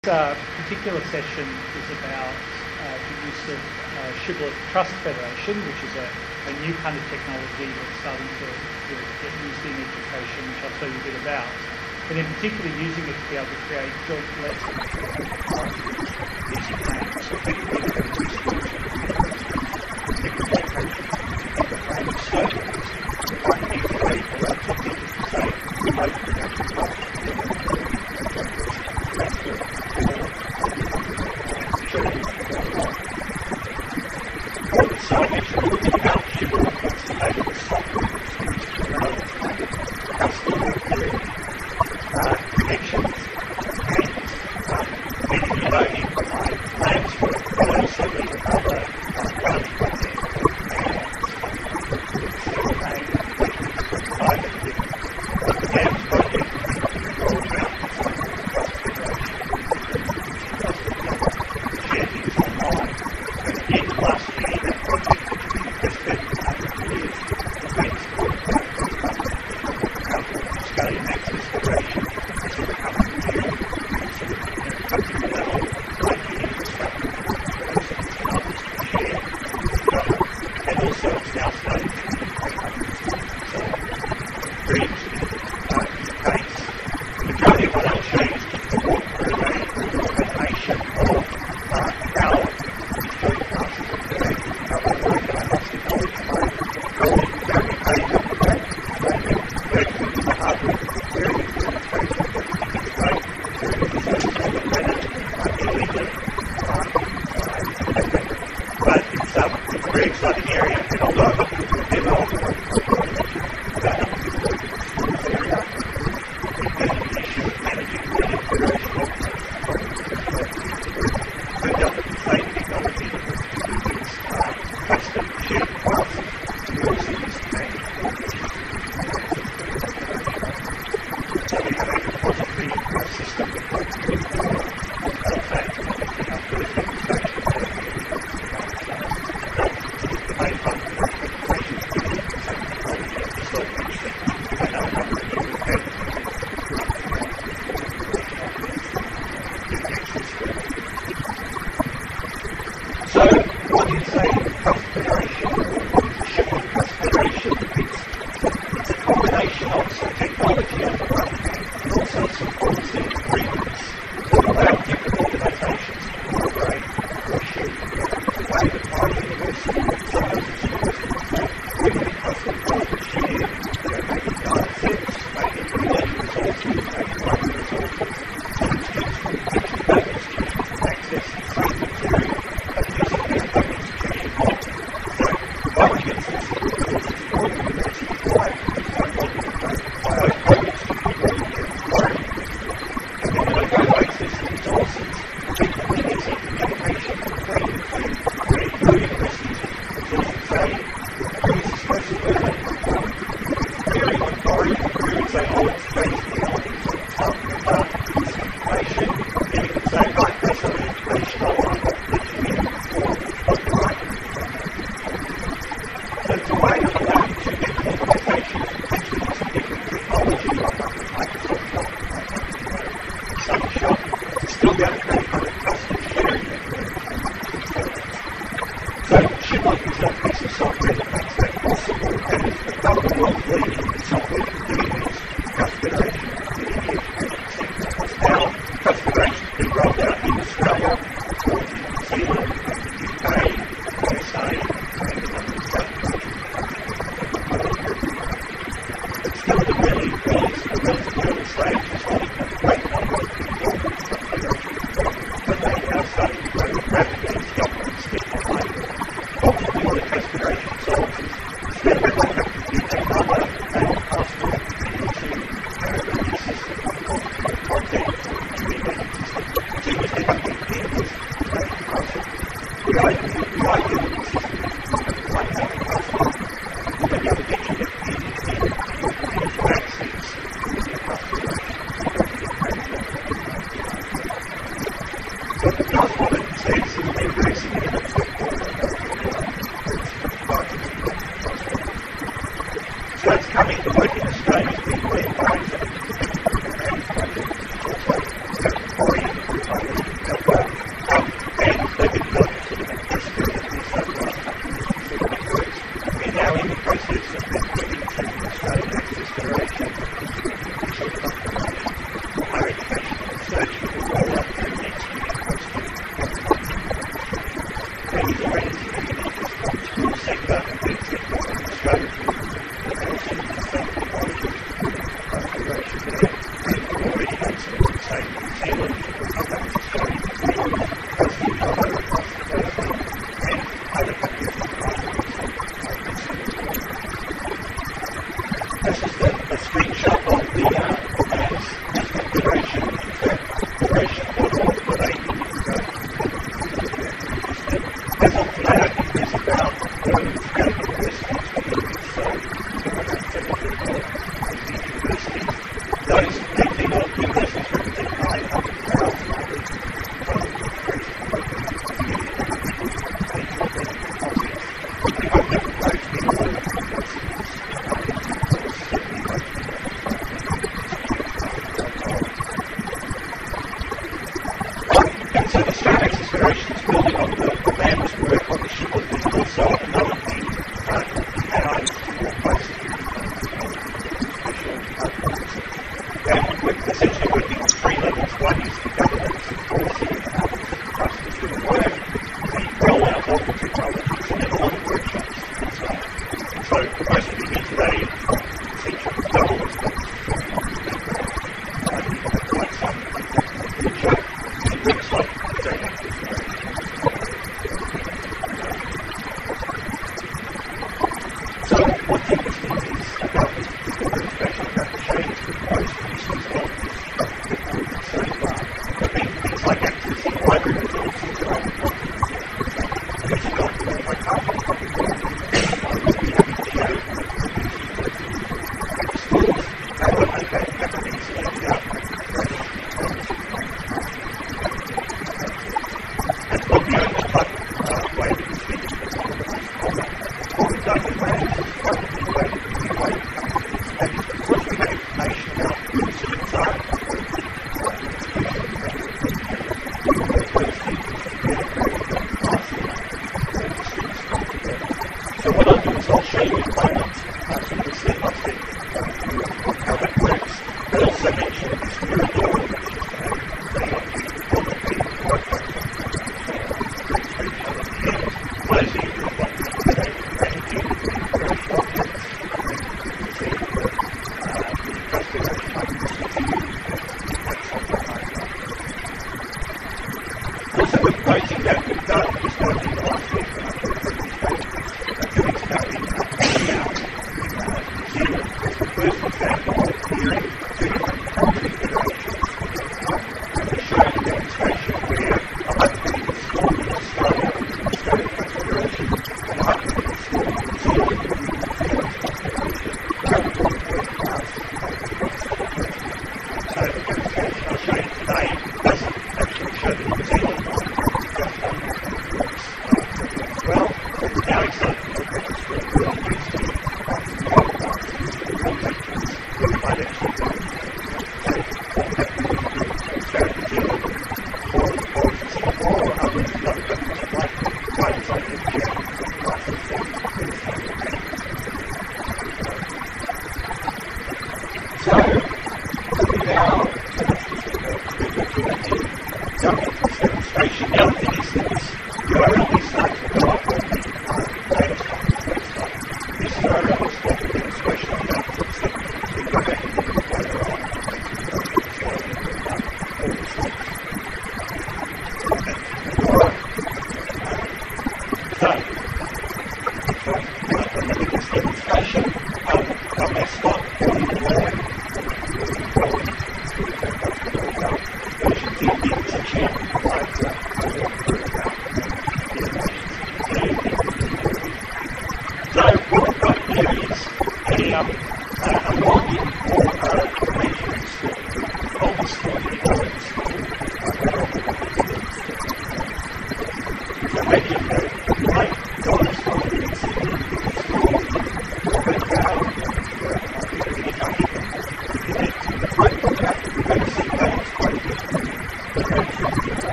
This particular session is about the use of Shibboleth Trust Federation, which is a new kind of technology that's starting to get used in education, which I'll tell you a bit about. And in particular, using it to be able to create joint So the star axis variation is building on the Lambda's work on the shiplet is also another thing that I more closely and we're essentially working on three levels. One is the governance and policy of how the trust is going to work, the rollout of the technologies, and then all the workshops and so on. So most of you here today essentially double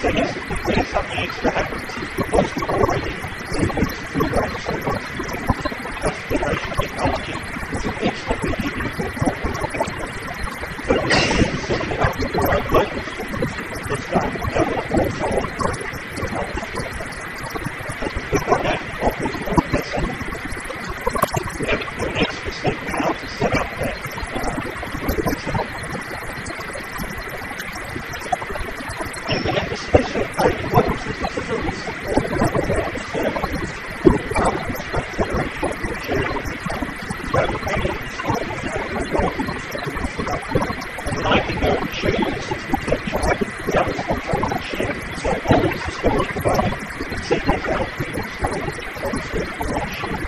So yes, when something extra happens, because we're already moving through trust federation technology, it's an extra big issue for problem. So we're setting it up with your own local school that's going to have a full-time technology. We've got that offers for a lesson. We have to do an extra step now to set up that and we have to specify what is the facilities support that and I can go and show you the system that tried the other schools I can share. So all of this is going to be provided. You can see there's our previous school, obviously, if you want to share.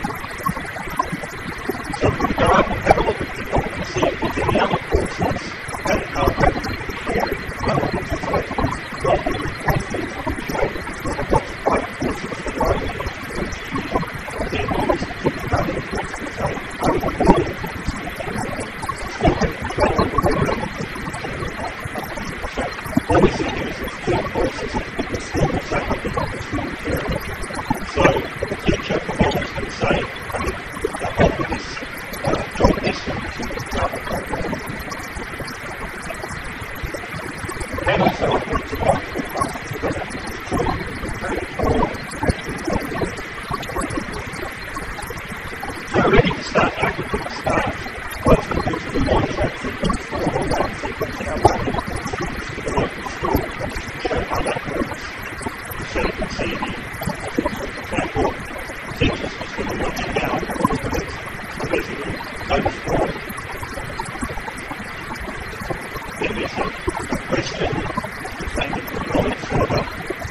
So we go up and have a look at the book and see if there's any other courses that are open to share. One of the things that's like, well, we report these on the show, and what's private courses that are open to use. Then obviously keep the other courses open. What we see here is that two courses that the school will say what the office will care. So the teacher from office can say, I think the offer this job lesson to the other program. And also offer it to multiple classes together. So we're ready to start now. We can start what we do for the launch activities for all that sequence in our running. The local school to show how that works. So you can see the, for example, teachers just going to watch it now. So there's a little notice board. Then there's a question saying that the knowledge server.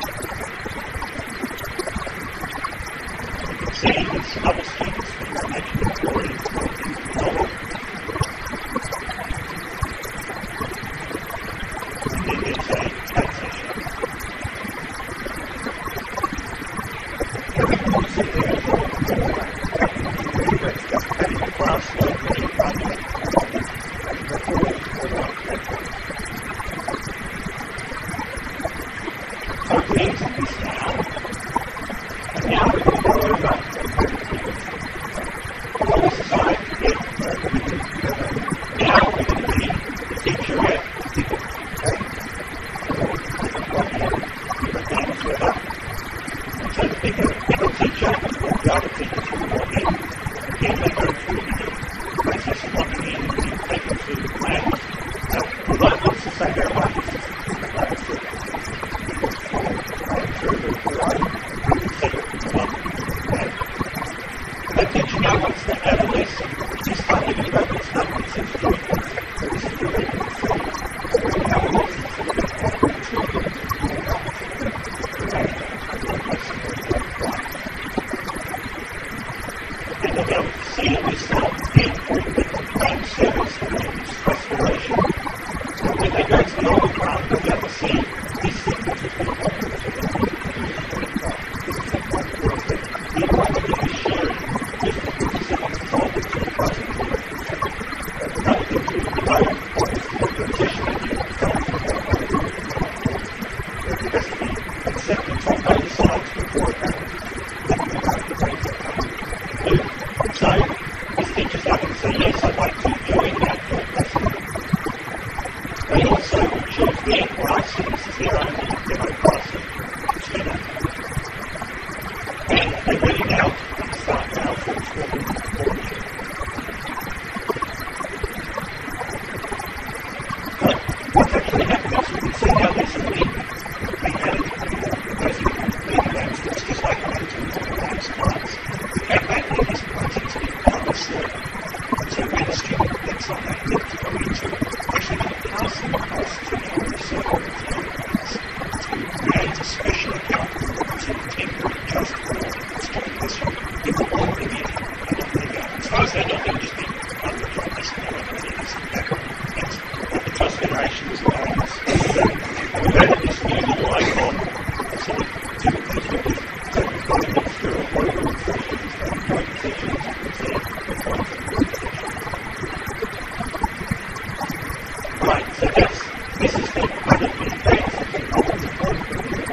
You can see there's other students who are actually already working with the knowledge. Then there's a chat session. And we can also see there as well having a class locally running and recording all our platforms. So we exit this now, and now we're going to go over on this side again. Now we're going to be the teacher at people. So the bigger teacher or the other teachers will log in. Again, they go through the process of logging in and being taken to the labs. Now, what's to say there about this system? That teacher now wants to add a lesson. This time we're going to go to start with 6 joint lessons. So this is the regular thing. We're going to have a lesson so that we're going to and they'll be able to see this now in all the different service and trust federation. So when they go to the older graph, they'll be able to see this sequence has been popular for them. This is the possibility that the economy is sharing with the groups that want to solve it to the trust federation. Another thing to know, obviously, the position that you want to go to because the acceptance on both sides before it happens. So, this teacher's now going to say, yes, I'd like to join that joint lesson. They also will choose their class, so this is their own demo class of students. And they're ready now to start now for the formal launch. So, what's actually happening is you can see now there's a link being added to those leading names. It's just like going to the names class. And that link is pointing to the other server. So when a student clicks on that link to go into it, actually going to pass them across to the other server to create a special account to temporary trust for student lesson. It will all be in. As far as they know, they'll just be under the joint lesson. They won't really listen back on it. That's what the Trust Federation is allowing us. We've added this new little icon. So we do things with it. So we've got a mixture of local sessions and joint sessions. Right, so this is the other thing. That's the technology.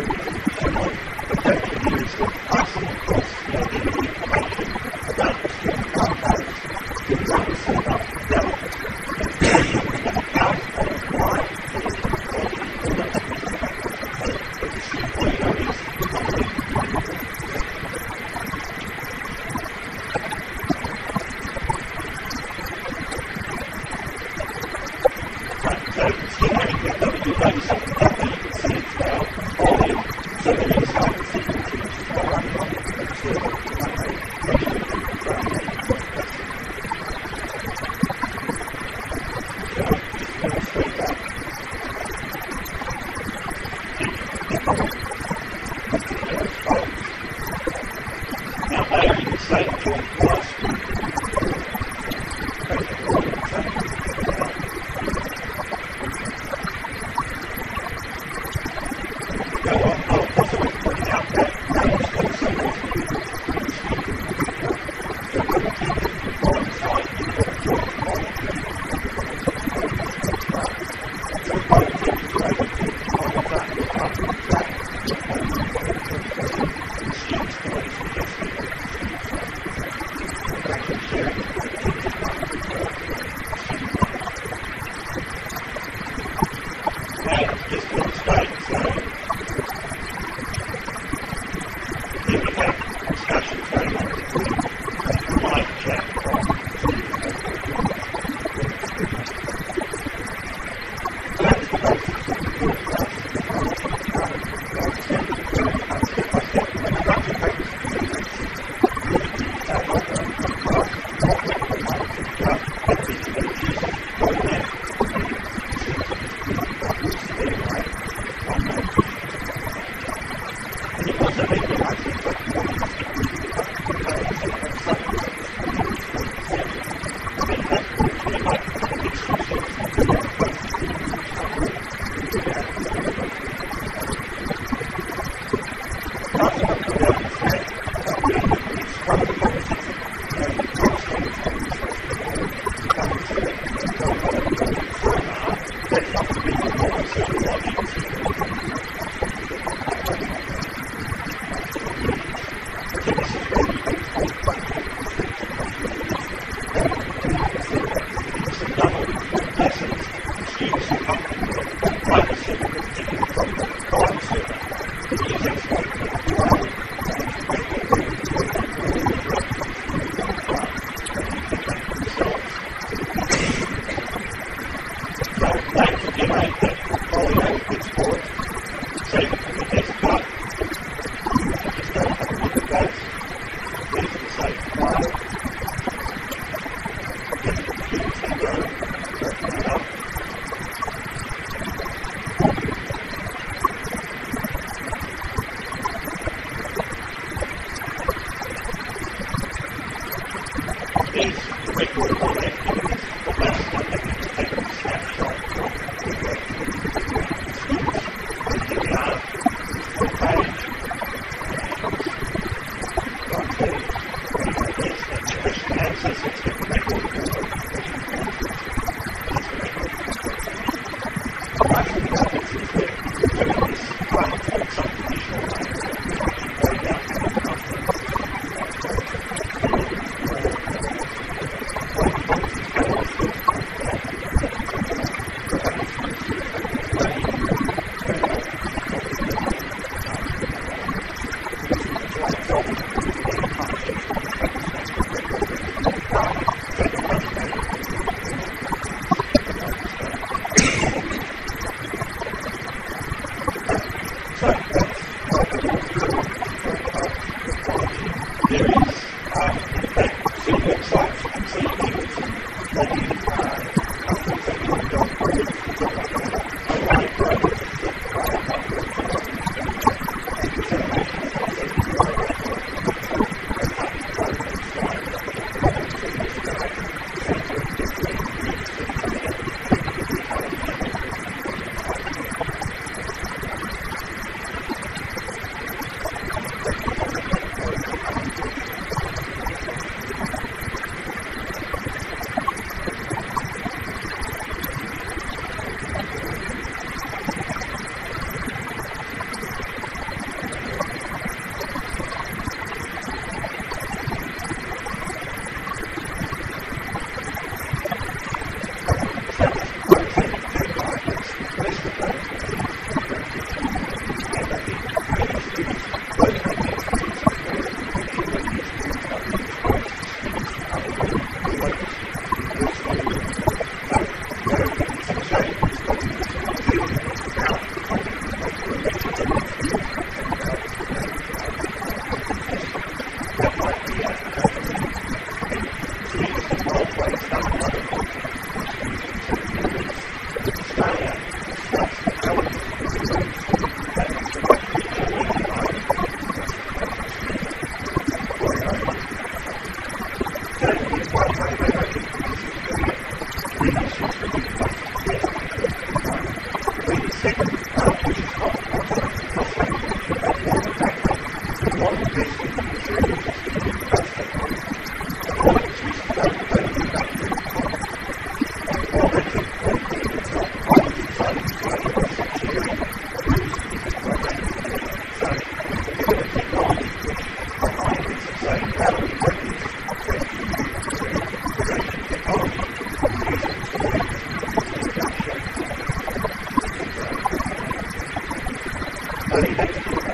But